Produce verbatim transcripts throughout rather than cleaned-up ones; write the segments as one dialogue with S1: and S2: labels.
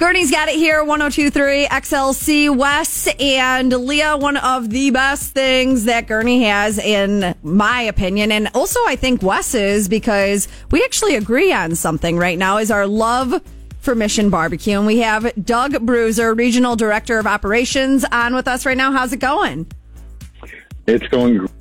S1: Gurney's got it here, one oh two point three X L C West. And Leah, one of the best things that Gurney has, in my opinion, and also I think Wes's, because we actually agree on something right now, is our love for Mission Barbecue. And we have Doug Bruiser, Regional Director of Operations, on with us right now. How's it going?
S2: It's going great.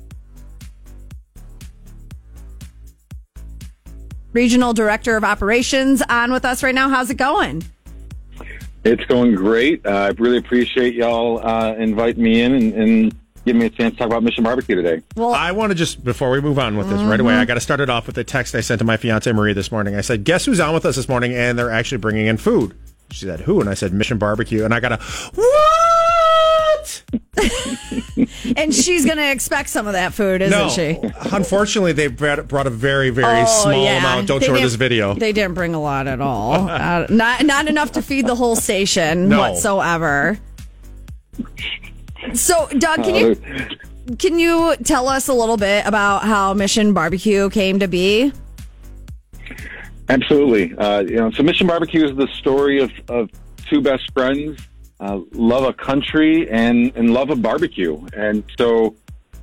S1: Regional Director of Operations, on with us right now. How's it going?
S2: It's going great. Uh, I really appreciate y'all uh, inviting me in and, and giving me a chance to talk about Mission Barbecue today.
S3: Well, I want to just, before we move on with this mm-hmm. right away, I got to start it off with a text I sent to my fiance Marie this morning. I said, guess who's on with us this morning? And they're actually bringing in food. She said, who? And I said, Mission Barbecue. And I got a, what?
S1: And she's going to expect some of that food, isn't
S3: no.
S1: she?
S3: Unfortunately, they brought a very, very
S1: oh,
S3: small
S1: yeah.
S3: amount. Don't
S1: they
S3: show her this video.
S1: They didn't bring a lot at all. uh, not not enough to feed the whole station
S3: no.
S1: whatsoever. So, Doug, can you can you tell us a little bit about how Mission Barbecue came to be?
S2: Absolutely. Uh, you know, so Mission Barbecue is the story of, of two best friends. Uh, love a country and, and love a barbecue. And so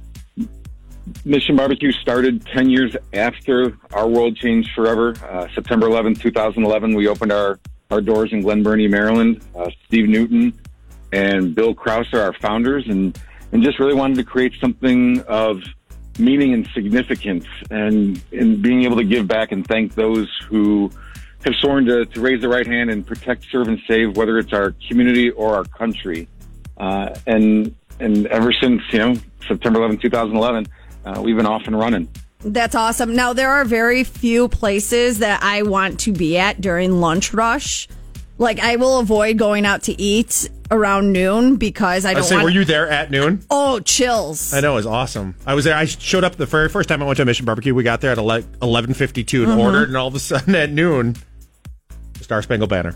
S2: Mission Barbecue started ten years after our world changed forever. Uh, September eleventh, twenty eleven, we opened our, our doors in Glen Burnie, Maryland. Uh, Steve Newton and Bill Krause are our founders, and, and just really wanted to create something of meaning and significance, and, and being able to give back and thank those who have sworn to, to raise the right hand and protect, serve, and save, whether it's our community or our country. Uh, and and ever since, you know, September eleventh, twenty eleven, uh, we've been off and running.
S1: That's awesome. Now, there are very few places that I want to be at during lunch rush. Like, I will avoid going out to eat around noon because I don't
S3: I say,
S1: want...
S3: were you there at noon?
S1: Oh, chills.
S3: I know, it was awesome. I was there. I showed up the very first time I went to Mission Barbecue. We got there at eleven fifty-two and mm-hmm. ordered, and all of a sudden at noon, Star Spangled Banner.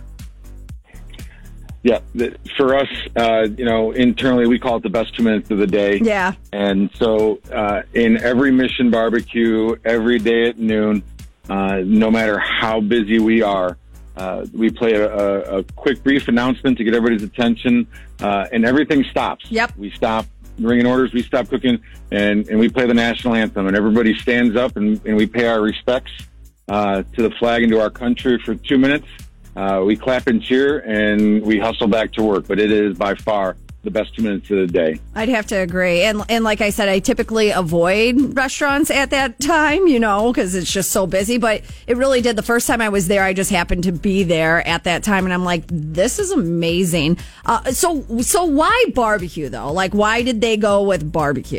S2: Yeah, for us, uh, you know, internally we call it the best two minutes of the day.
S1: Yeah.
S2: And so uh, in every Mission Barbecue, every day at noon, uh, no matter how busy we are, uh, we play a, a, a quick, brief announcement to get everybody's attention, uh, and everything stops.
S1: Yep.
S2: We stop ringing orders, we stop cooking, and, and we play the national anthem, and everybody stands up, and, and we pay our respects uh, to the flag and to our country for two minutes. Uh, we clap and cheer, and we hustle back to work. But it is by far the best two minutes of the day.
S1: I'd have to agree. And and like I said, I typically avoid restaurants at that time, you know, because it's just so busy. But it really did. The first time I was there, I just happened to be there at that time. And I'm like, this is amazing. Uh, so, so why barbecue, though? Like, why did they go with barbecue?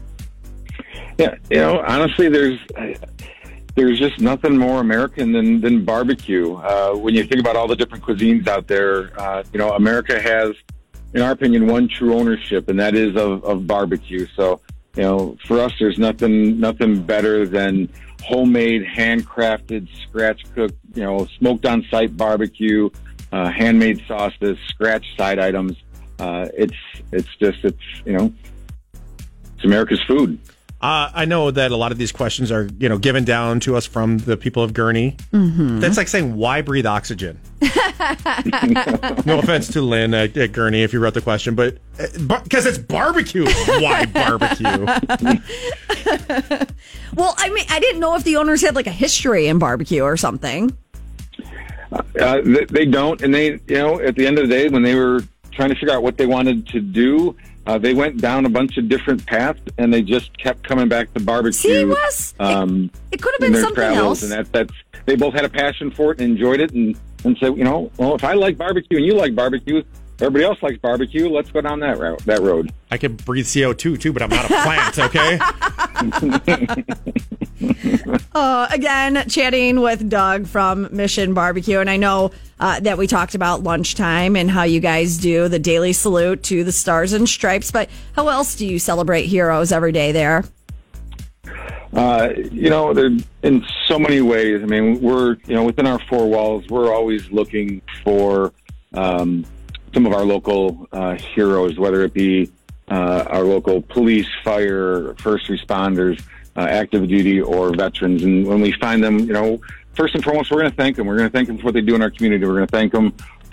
S2: Yeah, you know, honestly, there's... There's just nothing more American than, than barbecue. Uh, when you think about all the different cuisines out there, uh, you know, America has, in our opinion, one true ownership, and that is of, of barbecue. So, you know, for us, there's nothing nothing better than homemade, handcrafted, scratch-cooked, you know, smoked on-site barbecue, uh, handmade sauces, scratch side items. Uh, it's it's just, it's, you know, it's America's food.
S3: Uh, I know that a lot of these questions are, you know, given down to us from the people of Gurney. Mm-hmm. That's like saying, why breathe oxygen? No offense to Lynn at, at Gurney if you wrote the question, but because uh, it's barbecue. Why barbecue?
S1: Well, I mean, I didn't know if the owners had like a history in barbecue or something.
S2: Uh, they, they don't. And they, you know, at the end of the day, when they were trying to figure out what they wanted to do, Uh, they went down a bunch of different paths, and they just kept coming back to barbecue.
S1: See, Wes,
S2: um,
S1: it, it could have been something else.
S2: And that, that's they both had a passion for it and enjoyed it, and, and said, you know, well, if I like barbecue and you like barbecue, everybody else likes barbecue. Let's go down that route, that road.
S3: I can breathe C O two too, but I'm not a plant. Okay.
S1: Uh, again, chatting with Doug from Mission Barbecue. And I know uh, that we talked about lunchtime and how you guys do the daily salute to the Stars and Stripes. But how else do you celebrate heroes every day there?
S2: Uh, you know, in so many ways. I mean, we're, you know, within our four walls, we're always looking for um, some of our local uh, heroes, whether it be uh, our local police, fire, first responders, Uh, active duty or veterans. And when we find them, you know, first and foremost, we're going to thank them. We're going to thank them for what they do in our community. We're going to thank them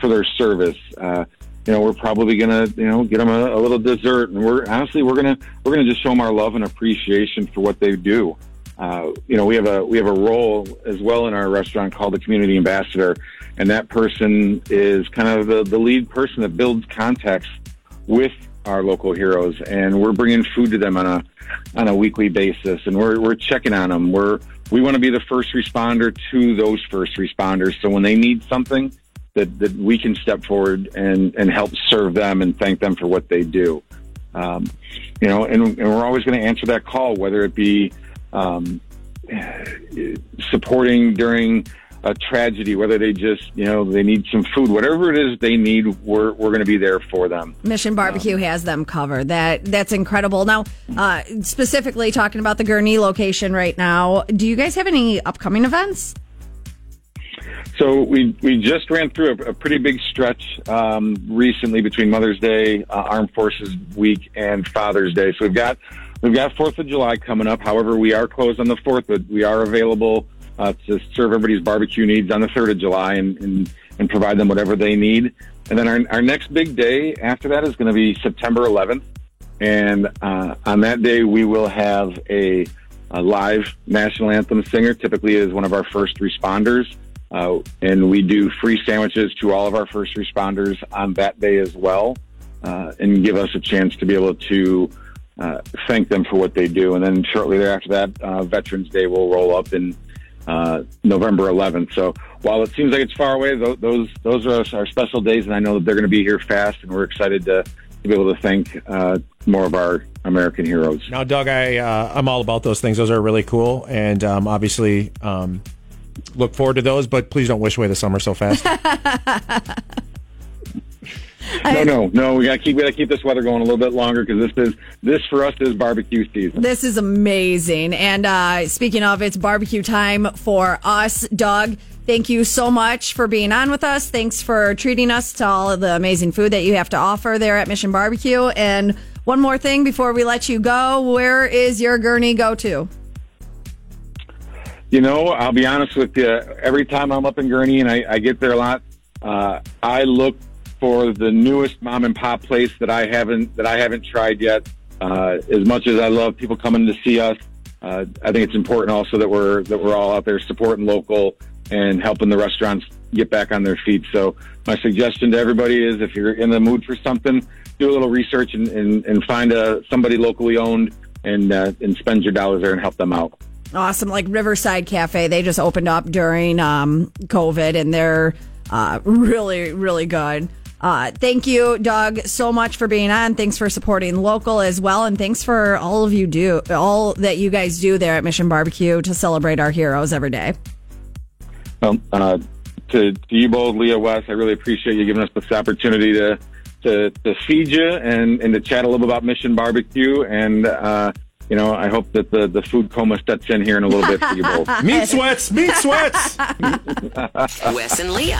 S2: for their service. Uh, you know, we're probably gonna, you know, get them a, a little dessert, and we're honestly we're gonna we're gonna just show them our love and appreciation for what they do. Uh, you know, we have a we have a role as well in our restaurant called the community ambassador, and that person is kind of the, the lead person that builds contacts with our local heroes, and we're bringing food to them on a on a weekly basis, and we're we're checking on them. We're we want to be the first responder to those first responders, so when they need something, that that we can step forward and and help serve them and thank them for what they do. Um, you know, and, and we're always going to answer that call, whether it be um, supporting during a tragedy, whether they just, you know, they need some food, whatever it is they need, we're we're going to be there for them.
S1: Mission Barbecue um, has them covered. That that's incredible. Now, uh, specifically talking about the Gurnee location right now, do you guys have any upcoming events?
S2: So we we just ran through a, a pretty big stretch um, recently between Mother's Day, uh, Armed Forces Week, and Father's Day. So we've got we've got Fourth of July coming up. However, we are closed on the fourth, but we are available Uh, to serve everybody's barbecue needs on the third of July and, and, and provide them whatever they need. And then our, our next big day after that is going to be September eleventh. And uh, on that day, we will have a, a live national anthem singer. Typically is one of our first responders. Uh, and we do free sandwiches to all of our first responders on that day as well, uh, and give us a chance to be able to uh, thank them for what they do. And then shortly thereafter that, uh, Veterans Day will roll up in Uh, November eleventh. So while it seems like it's far away, th- those those are our special days, and I know that they're going to be here fast, and we're excited to, to be able to thank uh, more of our American heroes.
S3: Now, Doug, I uh, I'm all about those things. Those are really cool, and um, obviously um, look forward to those. But please don't wish away the summer so fast.
S2: No, no, no. We got to keep we got to keep this weather going a little bit longer, because this is this for us is barbecue season.
S1: This is amazing. And uh, speaking of, it's barbecue time for us, Doug. Thank you so much for being on with us. Thanks for treating us to all of the amazing food that you have to offer there at Mission Barbecue. And one more thing before we let you go, where is your Gurnee go-to?
S2: You know, I'll be honest with you. Every time I'm up in Gurnee, and I, I get there a lot, uh, I look for the newest mom and pop place that I haven't that I haven't tried yet. Uh, as much as I love people coming to see us, uh, I think it's important also that we're that we're all out there supporting local and helping the restaurants get back on their feet. So my suggestion to everybody is, if you're in the mood for something, do a little research and, and, and find a, somebody locally owned and uh, and spend your dollars there and help them out.
S1: Awesome. Like Riverside Cafe, they just opened up during um, COVID, and they're uh, really, really good. Uh, thank you, Doug, so much for being on. Thanks for supporting local as well. And thanks for all of you do, all that you guys do there at Mission Barbecue to celebrate our heroes every day.
S2: Well, uh, to, to you both, Leah, Wes, I really appreciate you giving us this opportunity to, to, to feed you and, and to chat a little bit about Mission Barbecue. And, uh, you know, I hope that the, the food coma sets in here in a little bit for you both.
S3: Meat sweats, meat sweats.
S4: Wes and Leah.